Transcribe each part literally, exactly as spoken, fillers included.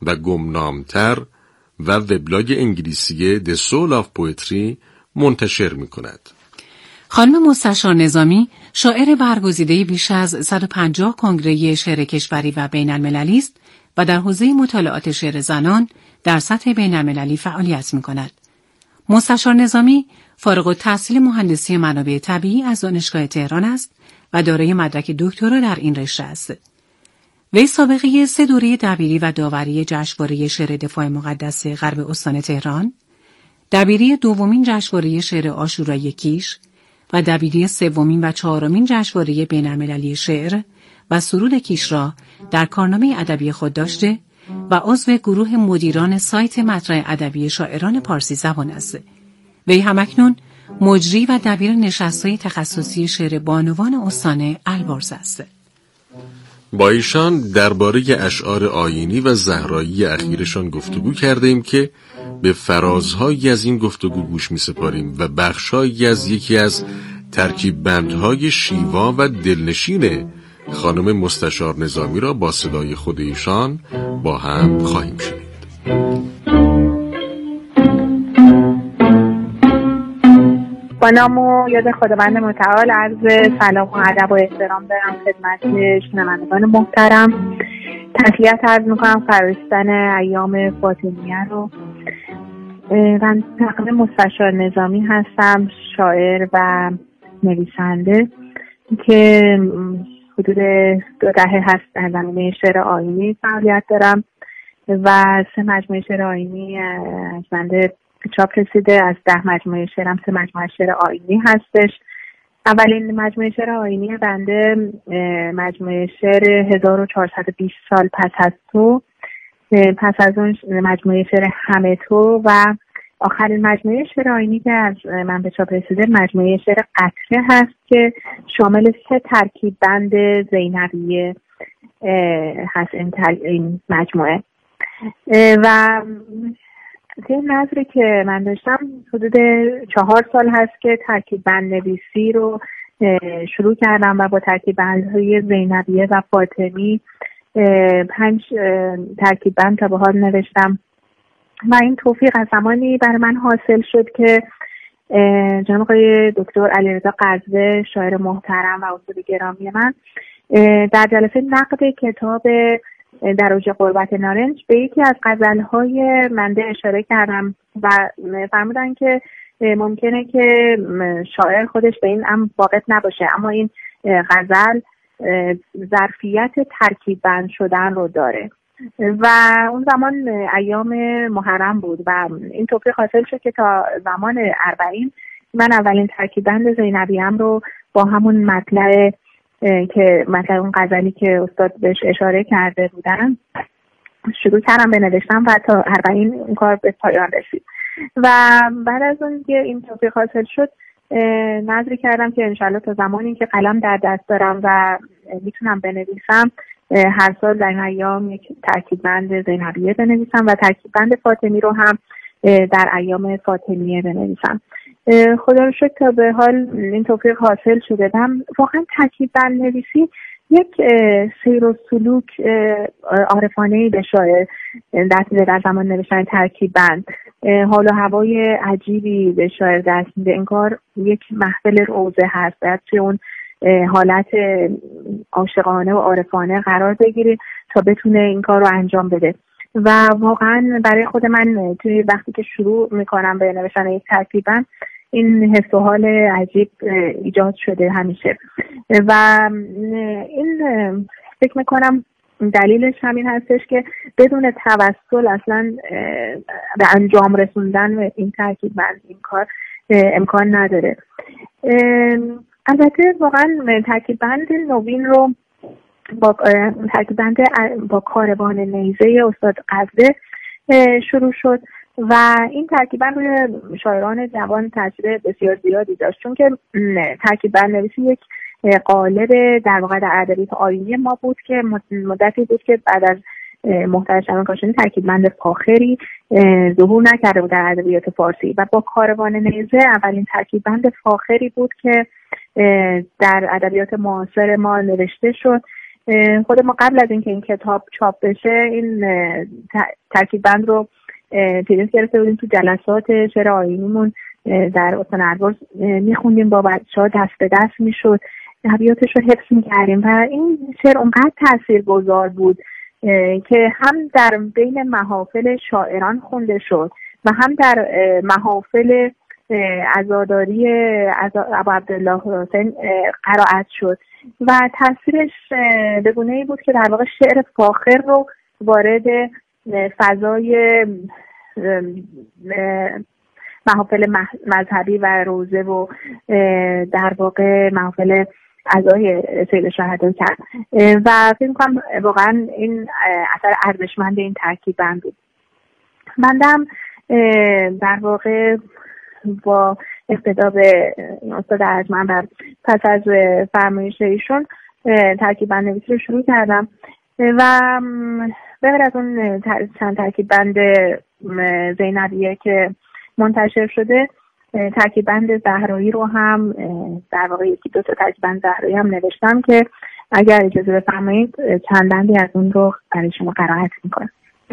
و گمنامتر و وبلاگ انگلیسی The Soul of Poetry منتشر می کند. خانم مستشار نظامی شاعر برگزیده بیش از صد و پنجاه کنگره شعر کشوری و بین المللی است و در حوزه مطالعات شعر زنان در سطح بین المللی فعالیت می کند. مستشار نظامی فارغ التحصیل مهندسی منابع طبیعی از دانشگاه تهران است و دارای مدرک دکترا در این رشته است. وی سابقه سه دوره دبیری و داوری جشنواره شعر دفاع مقدس غرب استان تهران، دبیری دومین جشنواره شعر عاشورایی کیش و دبیری سومین و چهارمین جشنواره بین‌المللی شعر و سرود کیش را در کارنامه ادبی خود داشته و عضو گروه مدیران سایت مطرح ادبی شاعران پارسی زبان است. وی همکنون مجری و دبیر نشست‌های تخصصی شعر بانوان استان البرز است. با ایشان درباره اشعار آیینی و زهرایی اخیرشان گفتگو کردیم که به فرازهایی از این گفتگو گوش می سپاریم و بخشهایی از یکی از ترکیب بندهای شیوا و دلنشین خانم مستشار نظامی را با صدای خود ایشان با هم خواهیم شنید. با نام و یاد خداوند متعال عرض سلام و ادب و احترام دارم خدمت شنوندگان محترم. تسلیت عرض میکنم فرستن ایام فاطمیه رو. من تقدیم مستشار نظامی هستم، شاعر و نویسنده که حدود دو دهه هست در زمینه شعر آیینی فعالیت دارم و سه مجموعه شعر آیینی از بنده چاپ رسیده. از ده مجموعه شعرم سه مجموعه شعر آیینی هستش. اولین مجموعه شعر آیینی بنده مجموعه شعر هزار و چهارصد و بیست سال پس از تو، پس از اون مجموعه شعر همه تو و آخرین مجموعه شعر آیینی که از من به چاپ رسیده مجموعه شعر قطره هست که شامل سه ترکیب بند زینبیه هست این مجموعه. و این نظری که من داشتم حدود چهار سال هست که ترکیب بند نویسی رو شروع کردم و با ترکیب بندهای زینبیه و فاطمی پنج ترکیب بند تا به حال نوشتم و این توفیق از زمانی برای من حاصل شد که جناب آقای دکتر علیرضا قزوه شاعر محترم و استاد گرامی من در جلسه نقد کتاب در اوج غربت نارنج به یکی از غزل‌های منده اشاره کردم و فرمودن که ممکنه که شاعر خودش به این امر واقف نباشه، اما این غزل ظرفیت ترکیب بند شدن رو داره و اون زمان ایام محرم بود و این توفیق حاصل شد که تا زمان اربعین من اولین ترکیب بند زینبیه‌ام رو با همون مطلع که مثلا اون غزلی که استاد بهش اشاره کرده بودن شروع کردم به نوشتن و تا اربعین این کار به پایان رسید و بعد از اون که این توفیق حاصل شد نظری کردم که انشالله تا زمانی که قلم در دست دارم و میتونم بنویسم هر سال در این ایام یک ترکیب بند زینبیه بنویسم و ترکیب بند فاطمی رو هم در ایام فاطمیه بنویسم. خدا رو شکر تا به حال این توفیق حاصل شده. هم واقعا ترکیب بند نویسی یک سیر و سلوک عارفانه‌ای به شاعر دست میده در زمان نوشتن ترکیب بند. حال و هوای عجیبی به شاعر دست میده، این کار یک محفل روزه هست، باید توی اون حالت عاشقانه و عارفانه قرار بگیره تا بتونه این کار رو انجام بده و واقعا برای خود من توی وقتی که شروع میکنم به نوشتن یک ترکیب بند این حس و حال عجیب ایجاد شده همیشه و این فکر میکنم دلیلش همین هستش که بدون توسل اصلا به انجام رسوندن این ترکیب بند این کار امکان نداره. البته واقعا ترکیب بند نوین رو با ترکیب بند با کاروان نیزه استاد قزوه شروع شد و این ترکیب بند روی شاعران جوان تاثیر بسیار زیادی داشت، چون که ترکیب بند نویسی یک قالب در واقع در ادبیات آیینی ما بود که مدتی بود که بعد از محترم شمعون کاشانی ترکیب بند فاخری ظهور نکرده بود در ادبیات فارسی و با کاروان نیزه اولین ترکیب بند فاخری بود که در ادبیات معاصر ما نوشته شد خود ما قبل از اینکه این کتاب چاپ بشه این ترکیب بند رو تدریس گرفته بودیم تو جلسات شعر آیینیمون در استان البرز میخوندیم با بچه‌ها، دست به دست میشد، ابیاتش رو حفظ میکردیم و این شعر اونقدر تاثیرگذار بود که هم در بین محافل شاعران خونده شد و هم در محافل عزاداری ابو عبدالله حسین قرائت شد و تاثیرش به گونه‌ای بود که در واقع شعر فاخر رو وارد فضای محافل مذهبی و روزه و در واقع محافل عزای سید شهدا کرد و فکر می‌کنم واقعا این اثر ارزشمند این ترکیب بند بود. بندم در واقع با اقتدا به استاد ارجمند و پس از فرمایش ایشون ترکیب بند نویسی رو شروع کردم و بغیر از اون چند ترکیب بند زینبیه که منتشر شده، ترکیب بند زهرایی رو هم در واقع یکی دو تا ترکیب بند زهرایی هم نوشتم که اگر اجازه بفرمایید چند بندی از اون رو برای شما قرائت میکنم.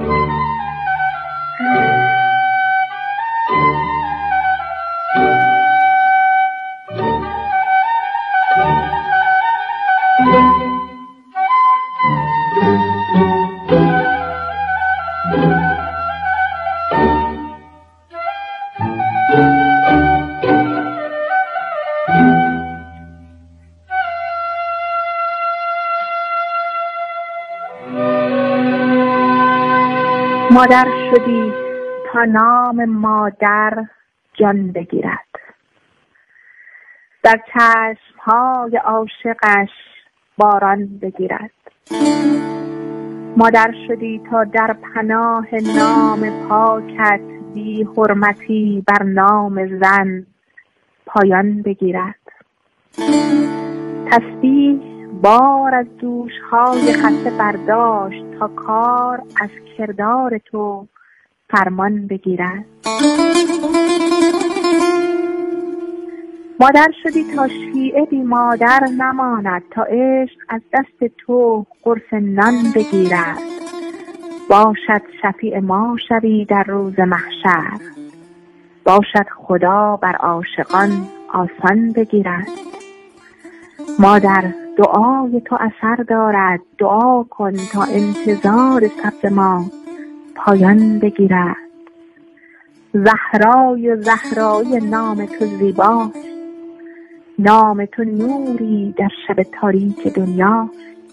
مادر شدی تا نام مادر جان بگیرد، در چشمهای عاشقش باران بگیرد. مادر شدی تا در پناه نام پاکت بی حرمتی بر نام زن پایان بگیرد. تسبیح بار از دوشهای خسته برداشت تا کار از کردار تو فرمان بگیرد. مادر شدی تا شیعه بی مادر نماند، تا عشق از دست تو قرص نان بگیرد. باشد شفیع ما شوی در روز محشر، باشد خدا بر عاشقان آسان بگیرد. مادر دعای تو اثر دارد، دعا کن تا انتظار سبز ما پایان بگیرد. زهرای و زهرای نام تو زیباست، نام تو نوری در شب تاریک دنیا.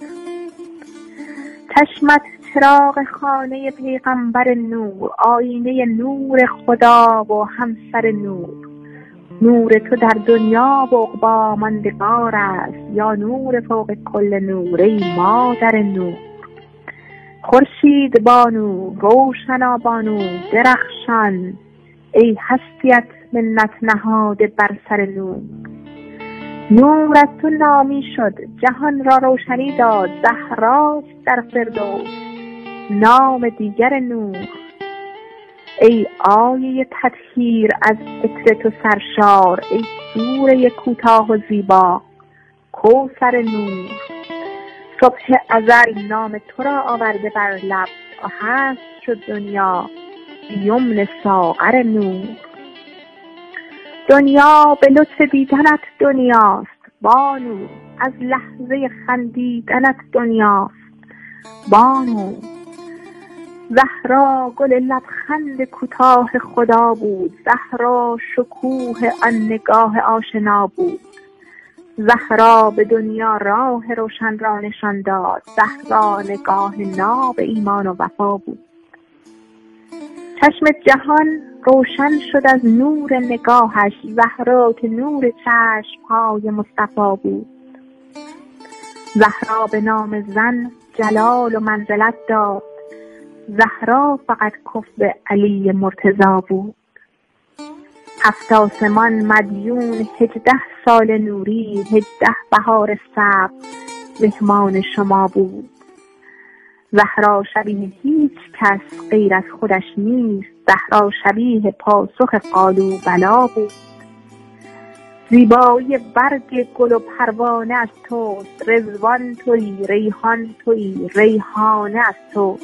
چشمت چراغ خانه پیغمبر نور، آینه نور خدا و همسر نور. نور تو در دنیا و عقبی ماندگار است، یا نور فوق کل نور ای مادر نور. خورشید بانو، روشنا بانو، درخشان، ای هستیت منت نهاده بر سر نور. نور از تو نامی شد، جهان را روشنی داد، زهراست در فردوس نام دیگر نور. ای آیه تطهیر از عطر تو سرشار، ای سوره کوتاه و زیبا کوثر نور. صبح ازل نام تو را آورده بر لب، هست شد دنیا یمن ساغر نور. دنیا به لطف دیدنت دنیاست بانو، از لحظه خندیدنت دنیاست بانو. زهرا گل لبخند کوتاه خدا بود، زهرا شکوه آن نگاه آشنا بود. زهرا به دنیا راه روشن را نشان داد، زهرا نگاه ناب ایمان و وفا بود. چشم جهان روشن شد از نور نگاهش، زهرا که نور چشم‌های مصطفی بود. زهرا به نام زن جلال و منزلت داد، زهرا فقط کفو علی مرتضی بود. هفت آسمان مدیون هجده سال نوری، هجده بهار سبز مهمان شما بود. زهرا شبیه هیچ کس غیر از خودش نیست، زهرا شبیه پاسخ قالوا بلا بود. زیبایی برگ گل و پروانه از توست، رضوان تویی، ریحان تویی، ریحانه از توست.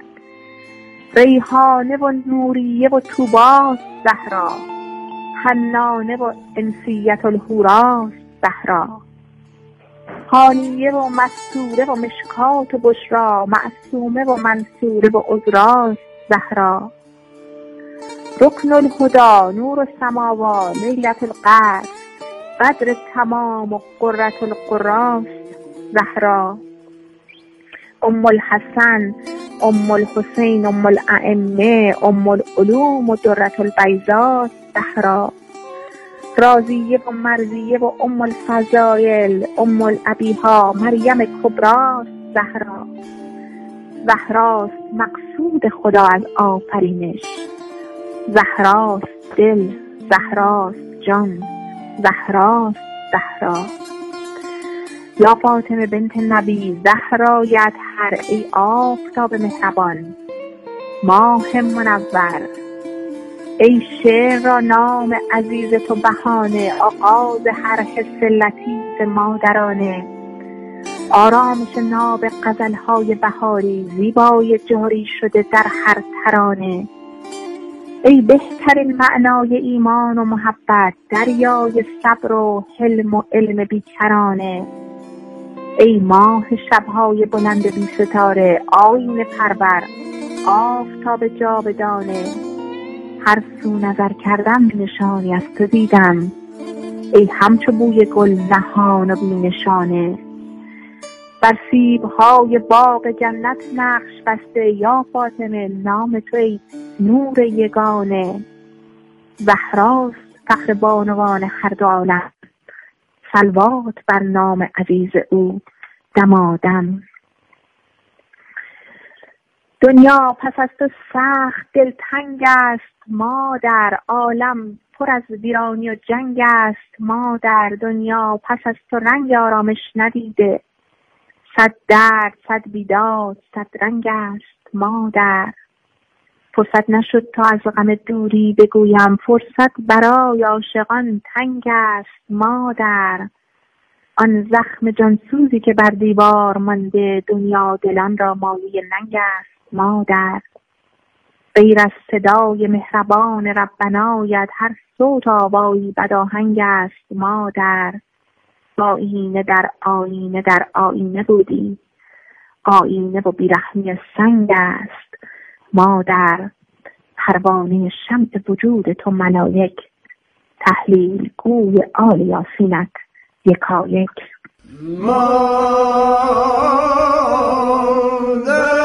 ریحانه و نوریه و طوباست زهرا، حنانه و انسیت الحوراست زهرا. هانیه و مستوره و مشکات و بشرا، معصومه و منصوره و عذراست زهرا. رکن الهدی، نور السماوات، لیلة القدر، قدر تمام و قرة القراست زهرا. ام الحسن، ام الحسین، ام الائمه، ام العلوم و درة البیضاء زهرا. راضیه و مرضیه و ام الفضائل، ام الابیها، مریم کبراست زهرا. زهراست مقصود خدا از آفرینش، زهراست دل، زهراست جان، زهراست زهرا. یا فاطمه بنت نبی زهرایت هر، ای آفتاب مهربان، ماه منور، ای شعر را نام عزیز تو بهانه، آغاز هر حس لطیف مادرانه، آرامش ناب غزلهای بهاری، زیبای جاری شده در هر ترانه. ای بهترین معنای ایمان و محبت، دریای صبر و حلم و علم بیکرانه. ای ماه شبهای بلند بی ستاره، آیین پرور، آفتاب جاودانه. هر سو نظر کردم نشانی از تو دیدم، ای همچو بوی گل نهان و بی نشانه. بر سیب‌های باغ جنت نقش بسته، یا فاطمه نام تو ای نور یگانه. زهراست فخر بانوان هر دو عالم، صلوات بر نام عزیز او دمادم. دنیا پس از تو سخت دلتنگ است مادر، عالم پر از ویرانی و جنگ است مادر. دنیا پس از تو رنگ آرامش ندیده، صد درد صد بیداد صد رنگ است مادر. فرصت نشد تا از غم دوری بگویم، فرصت برای عاشقان تنگ است مادر. آن زخم جانسوزی که بر دیوار مانده، دنیا دلان را مایه ننگ است مادر. غیر از صدای مهربان ربنایت، هر صوت آوایی بداهنگ است مادر. آینه در آینه در آینه بودی، آینه و بیرحمی سنگ است مادر. پروانه شمع وجود تو ملائک، تحلیل گوی آل یاسینت یکایک مادر.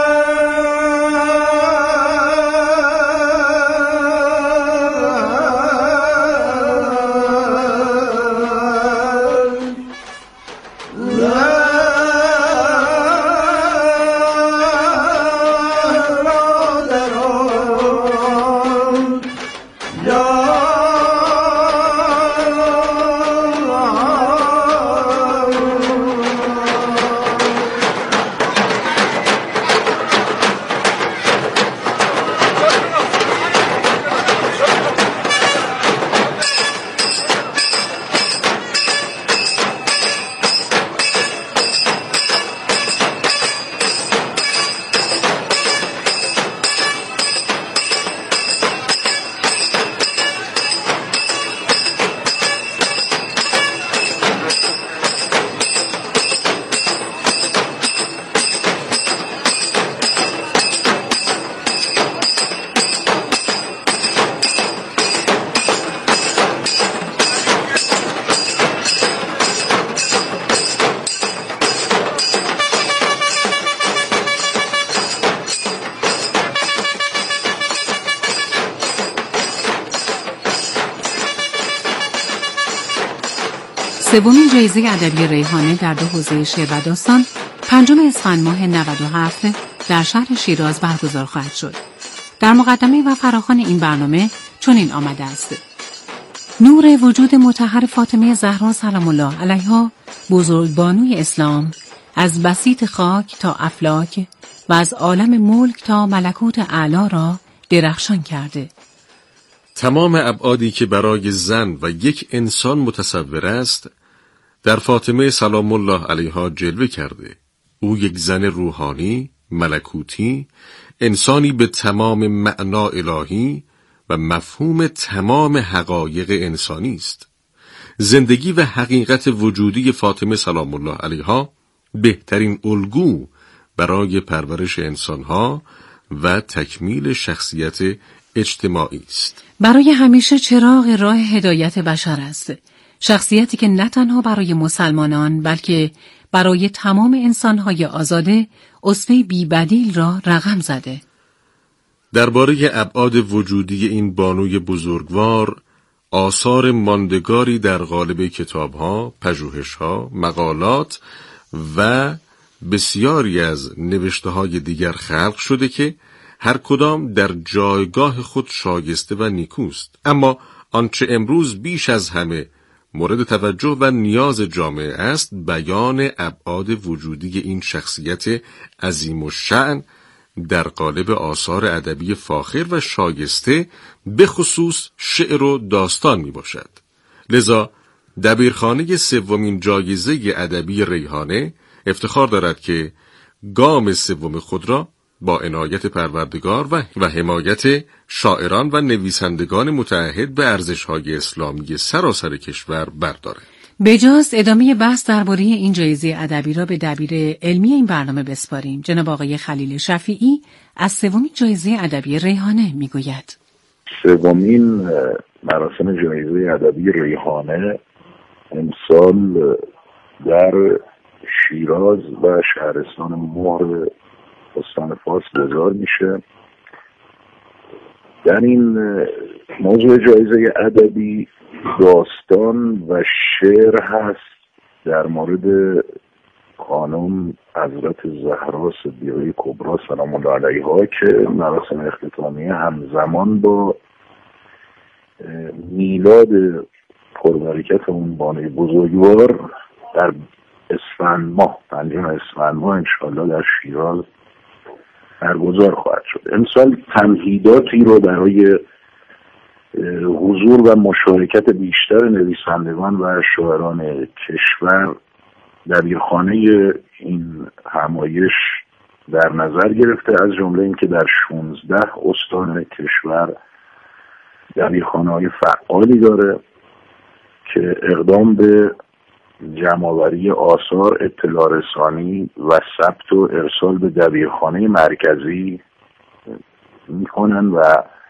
سومین جایزه ادبی ریحانه در دو حوزه شعر و داستان پنجم اسفند ماه نود و هفت در شهر شیراز برگزار خواهد شد. در مقدمه و فراخوان این برنامه چنین آمده است: نور وجود مطهر فاطمه زهرا سلام الله علیها، بزرگبانوی اسلام، از بسیط خاک تا افلاک و از عالم ملک تا ملکوت اعلی را درخشان کرده. تمام ابعادی که برای زن و یک انسان متصور است در فاطمه سلام الله علیها جلوه کرده. او یک زن روحانی، ملکوتی، انسانی به تمام معنا الهی و مفهوم تمام حقایق انسانی است. زندگی و حقیقت وجودی فاطمه سلام الله علیها بهترین الگو برای پرورش انسانها و تکمیل شخصیت اجتماعی است. برای همیشه چراغ راه هدایت بشر است. شخصیتی که نه تنها برای مسلمانان بلکه برای تمام انسانهای آزاده اسوه بی‌بدیل را رقم زده. درباره ابعاد وجودی این بانوی بزرگوار آثار ماندگاری در قالب کتابها، پژوهشها، مقالات و بسیاری از نوشته‌های دیگر خلق شده که هر کدام در جایگاه خود شایسته و نیکوست. اما آنچه امروز بیش از همه مورد توجه و نیاز جامعه است بیان ابعاد وجودی این شخصیت عظیم الشأن در قالب آثار ادبی فاخر و شایسته به خصوص شعر و داستان می باشد. لذا دبیرخانه سومین جایزه ادبی ریحانه افتخار دارد که گام سوم خود را با عنایت پروردگار و, و حمایت شاعران و نویسندگان متعهد به ارزش‌های اسلامی سراسر کشور بردارد. بجاست ادامه بحث درباره این جایزه ادبی را به دبیر علمی این برنامه بسپاریم. جناب آقای خلیل شفیعی از سومین جایزه ادبی ریحانه میگوید. سومین مراسم جایزه ادبی ریحانه امسال در شیراز و شهرستان مهر استان فارس گذار میشه. در این موضوع جایزه ادبی داستان و شعر هست در مورد خانم حضرت زهرا صدیقه کبری سلام الله علیها که مراسم اختتامیه همزمان با میلاد پربرکت اون بانوی بزرگوار در اسفند ماه پنجم اسفند ماه انشاءالله در شیراز برگزار خواهد شد. امسال تمهیداتی رو برای حضور و مشارکت بیشتر نویسندگان و شاعران کشور دبیرخانه این همایش در نظر گرفته، از جمله اینکه در شانزده استان کشور دبیرخانه‌های فعالی داره که اقدام به جمع‌آوری آثار، اطلاع رسانی و ثبت و ارسال به دبیرخانه مرکزی میکنن و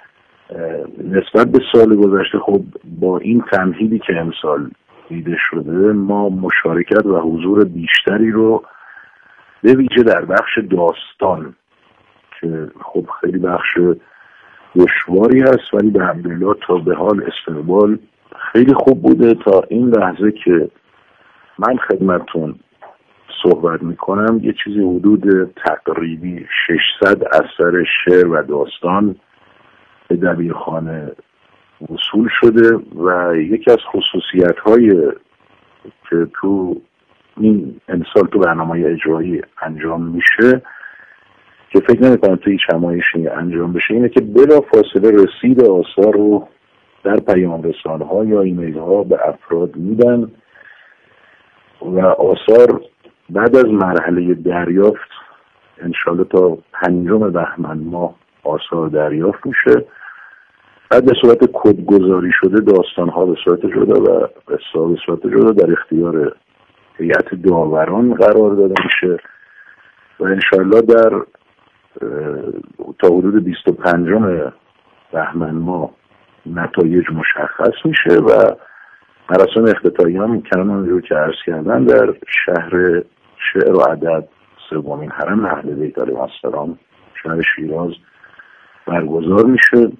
نسبت به سال گذشته خب با این تمهیدی که امسال دیده شده ما مشارکت و حضور بیشتری رو به ویژه در بخش داستان که خب خیلی بخش دشواری هست ولی به الحمدلله تا به حال استقبال خیلی خوب بوده. تا این لحظه که من خدمتتون صحبت میکنم یه چیزی حدود تقریبی ششصد اثر شعر و داستان به دبیرخانه وصول شده و یکی از خصوصیت‌های که تو این امسال تو برنامه اجرایی انجام میشه که فکر نمی‌کنم تو هیچ همایشی انجام بشه اینه که بلا فاصله رسید آثار رو در پیام رسانه‌ها یا ایمیل‌ها به افراد میدن و آثار بعد از مرحله دریافت انشالله تا پنجم بهمن ماه آثار دریافت میشه. بعد به صورت کدگذاری شده داستان‌ها به صورت جدا و قصه‌ها به صورت جدا در اختیار هیئت داوران قرار داده میشه و انشالله در تا حدود بیست و پنجم بهمن ماه نتایج مشخص میشه و مراسم اختتامی هم کنون رو که عرض کردن در شهر شعر و ادب سومین حرم اهل بیت علیهم السلام شهر شیراز برگزار میشه.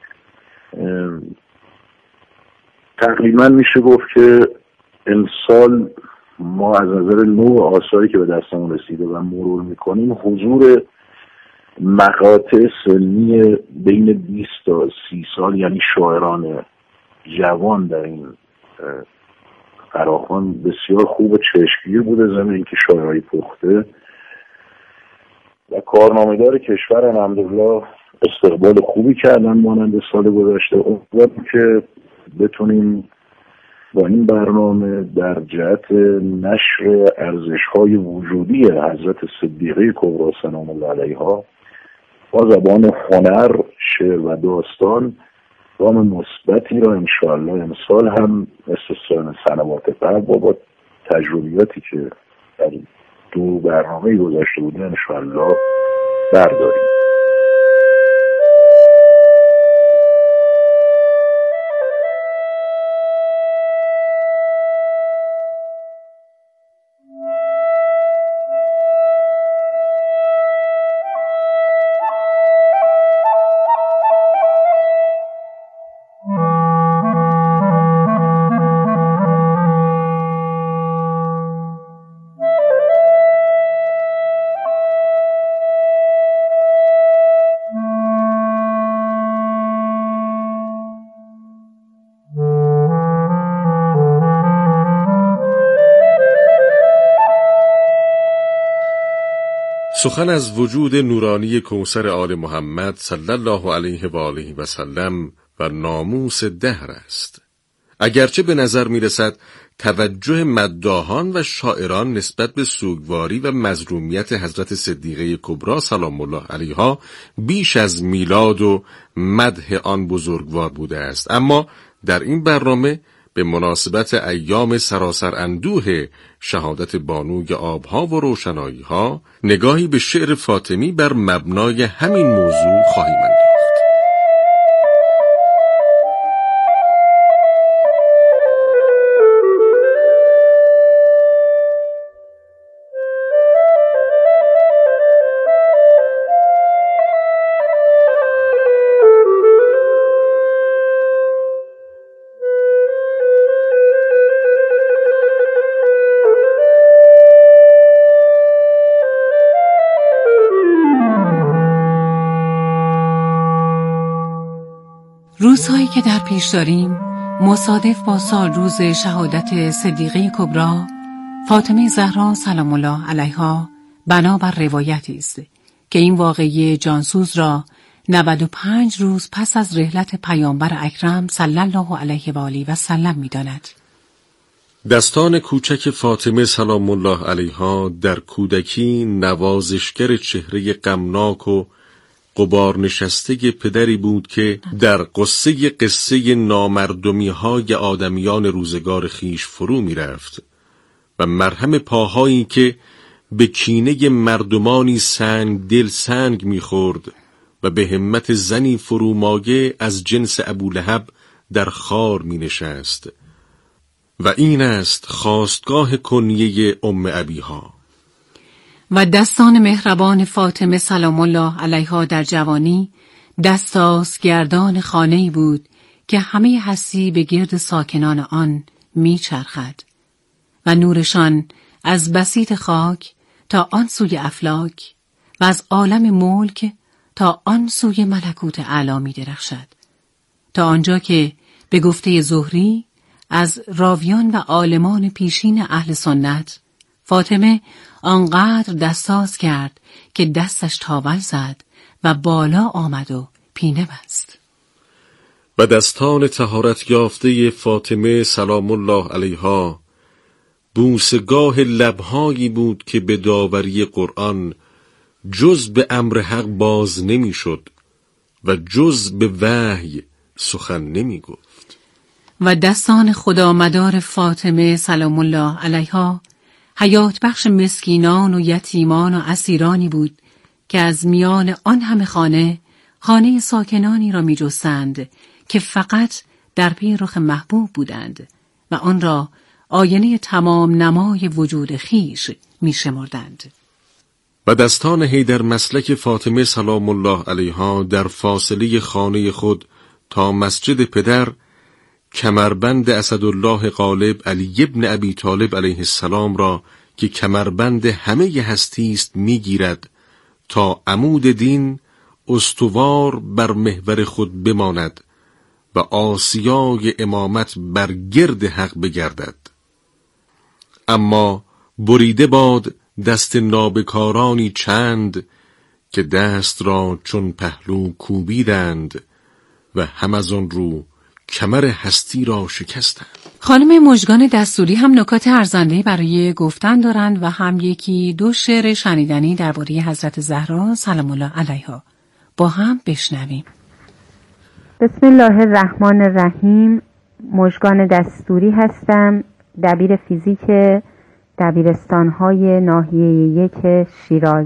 تقریبا میشه گفت که امسال ما از نظر نوع آثاری که به دستمون رسیده و مرور میکنیم حضور مقاطع سنی بین بیست تا سی سال یعنی شاعران جوان در این فراخوان بسیار خوب و چشمگیر بوده، ضمن اینکه شاعرای پخته و کارنامه‌دار کشور الحمدلله استقبال خوبی کردن مانند سال گذشته. امیدوارم که بتونیم با این برنامه در جهت نشر ارزش‌های وجودی حضرت صدیقه کبری سلام الله علیها با زبان هنر، شعر و داستان گام مثبتی را انشاءالله امسال هم مثل سنوات قبل با تجربیاتی که در دو برنامه گذشته بوده انشاءالله برداریم. سخن از وجود نورانی کوثر آل محمد صلی الله علیه و آله و سلم و ناموس دهر است. اگرچه به نظر می رسد توجه مداحان و شاعران نسبت به سوگواری و مظلومیت حضرت صدیقه کبری سلام الله علیها بیش از میلاد و مدح آن بزرگوار بوده است، اما در این برنامه به مناسبت ایام سراسر اندوه شهادت بانوی آبها و روشنایی‌ها نگاهی به شعر فاطمی بر مبنای همین موضوع خواهیم انداخت. روزهایی که در پیش داریم مصادف با سال روز شهادت صدیقه کبری فاطمه زهرا سلام الله علیها بنابر روایتی است که این واقعه جانسوز را نود و پنج روز پس از رحلت پیامبر اکرم صلی الله علیه و آله و سلم می‌داند. دستان کوچک فاطمه سلام الله علیها در کودکی نوازشگر چهره غمناک و غبار نشسته پدری بود که در قصه قصه نامردمی های آدمیان روزگار خیش فرو می رفت و مرهم پاهایی که به کینه مردمانی سنگ دل سنگ می خورد و به همت زنی فرومایه از جنس ابولهب در خار می نشست و این است خاستگاه کنیه ام ابیها. و دستان مهربان فاطمه سلام الله علیها در جوانی دستاسگردان خانه‌ای بود که همه هستی به گرد ساکنان آن میچرخد و نورشان از بسیط خاک تا آن سوی افلاک و از عالم ملک تا آن سوی ملکوت اعلی می درخشد، تا آنجا که به گفته زهری از راویان و عالمان پیشین اهل سنت فاطمه آنقدر دستاز کرد که دستش تاول زد و بالا آمد و پینه بست. و دستان طهارت یافته فاطمه سلام الله علیها بوسگاه لبهایی بود که به داوری قرآن جز به امر حق باز نمی شد و جز به وحی سخن نمی گفت. و دستان خدا مدار فاطمه سلام الله علیها حیات بخش مسکینان و یتیمان و اسیرانی بود که از میان آن همه خانه خانه ساکنانی را می جستند که فقط در پی رخ محبوب بودند و آن را آینه تمام نمای وجود خیش می شمردند. و دستان حیدر مسلک فاطمه سلام الله علیها در فاصله خانه خود تا مسجد پدر کمربند اسدالله غالب علی ابن ابی طالب علیه السلام را که کمربند همه هستی است میگیرد تا عمود دین استوار بر محور خود بماند و آسیای امامت بر گرد حق بگردد. اما بریده باد دست نابکارانی چند که دست را چون پهلو کوبیدند و هم از آن رو کمر هستی را شکستند. خانم مژگان دستوری هم نکات ارزنده‌ای برای گفتن دارند و هم یکی دو شعر شنیدنی درباره حضرت زهرا سلام الله علیها. با هم بشنویم. بسم الله الرحمن الرحیم. مژگان دستوری هستم، دبیر فیزیک دبیرستان‌های ناحیه یک شیراز.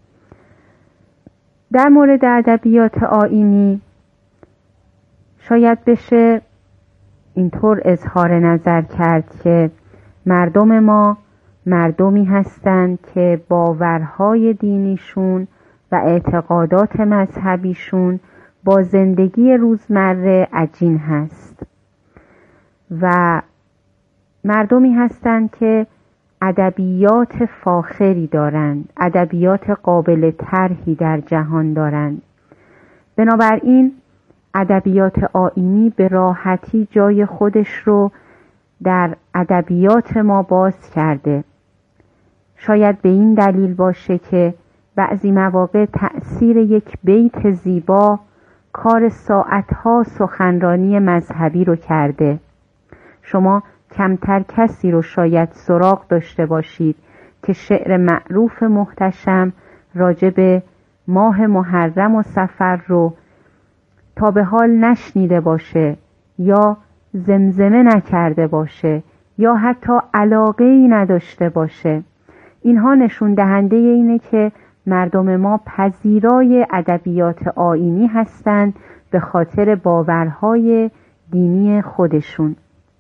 در مورد ادبیات آیینی شاید بشه اینطور اظهار نظر کرد که مردم ما مردمی هستند که باورهای دینیشون و اعتقادات مذهبیشون با زندگی روزمره عجین هست و مردمی هستند که ادبیات فاخری دارند، ادبیات قابل طرحی در جهان دارند. بنابراین ادبیات آیینی به راحتی جای خودش رو در ادبیات ما باز کرده. شاید به این دلیل باشه که بعضی مواقع تأثیر یک بیت زیبا کار ساعتها سخنرانی مذهبی رو کرده. شما کمتر کسی رو شاید سراغ داشته باشید که شعر معروف محتشم راجع به ماه محرم و صفر رو تا به حال نشنیده باشه یا زمزمه نکرده باشه یا حتی علاقه‌ای نداشته باشه. اینها نشون دهنده اینه که مردم ما پذیرای ادبیات آیینی هستند به خاطر باورهای دینی خودشون.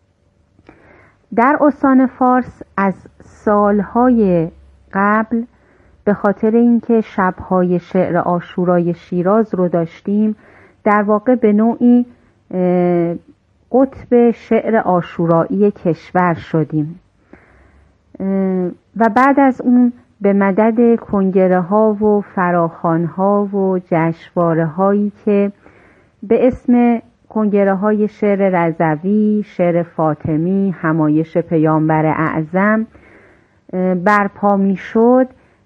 در استان فارس از سالهای قبل به خاطر اینکه شبهای شعر عاشورای شیراز رو داشتیم، در واقع به نوعی قطب شعر عاشورایی کشور شدیم و بعد از اون به مدد کنگره ها و فراخوان ها و جشنواره هایی که به اسم کنگره های شعر رضوی، شعر فاطمی، همایش پیامبر اعظم برپا می شد،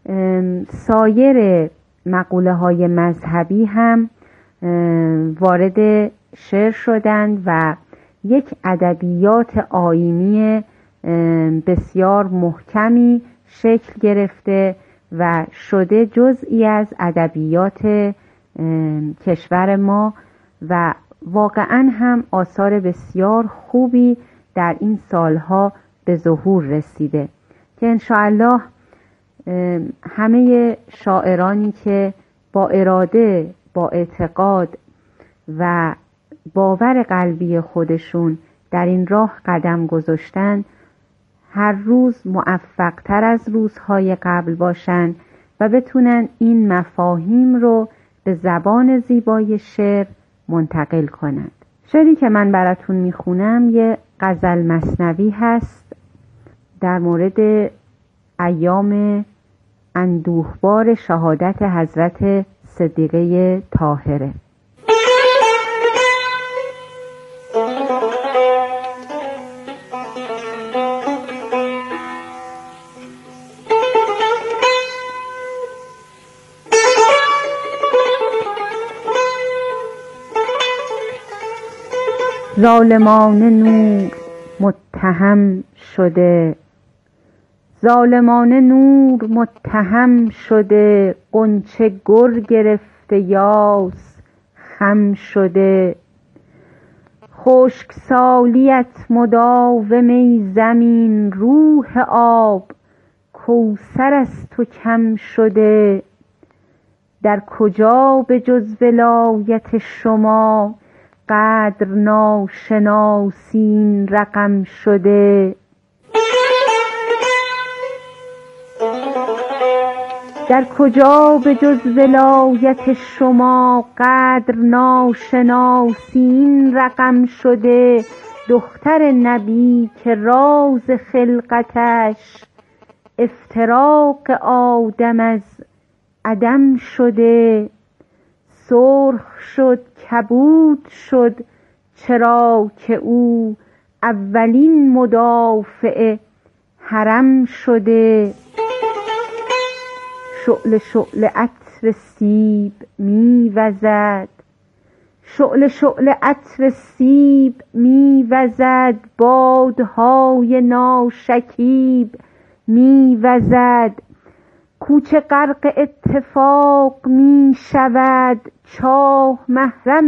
سایر مقوله های مذهبی هم وارد شعر شدند و یک ادبیات آیینی بسیار محکمی شکل گرفته و شده جزئی از ادبیات کشور ما و واقعا هم آثار بسیار خوبی در این سالها به ظهور رسیده که انشاءالله همه شاعرانی که با اراده، با اعتقاد و باور قلبی خودشون در این راه قدم گذاشتن هر روز موفق تر از روزهای قبل باشن و بتونن این مفاهیم رو به زبان زیبای شعر منتقل کنند. شعری که من براتون میخونم یه غزل مثنوی هست در مورد ایام اندوهبار شهادت حضرت صدیقه طاهره. ظالمان نور متهم شده، ظالمان نور متهم شده، غنچه گر گرفته یاس خم شده. خشک سالیت مداوم ای زمین روح آب، کوثر از تو کم شده. در کجا به جز ولایت شما قدر ناشناسین رقم شده. در کجا به جز ولایت شما قدر ناشناسین رقم شده. دختر نبی که راز خلقتش افتراق آدم از عدم شده. سرخ شد کبود شد چرا که او اولین مدافع حرم شده. شعله شعله ات عطر سیب می وزد، شعله شعله عطر سیب می وزد، بادهای ناشکیب می وزد، کوچه غرق اتفاق می شود، چاه محرم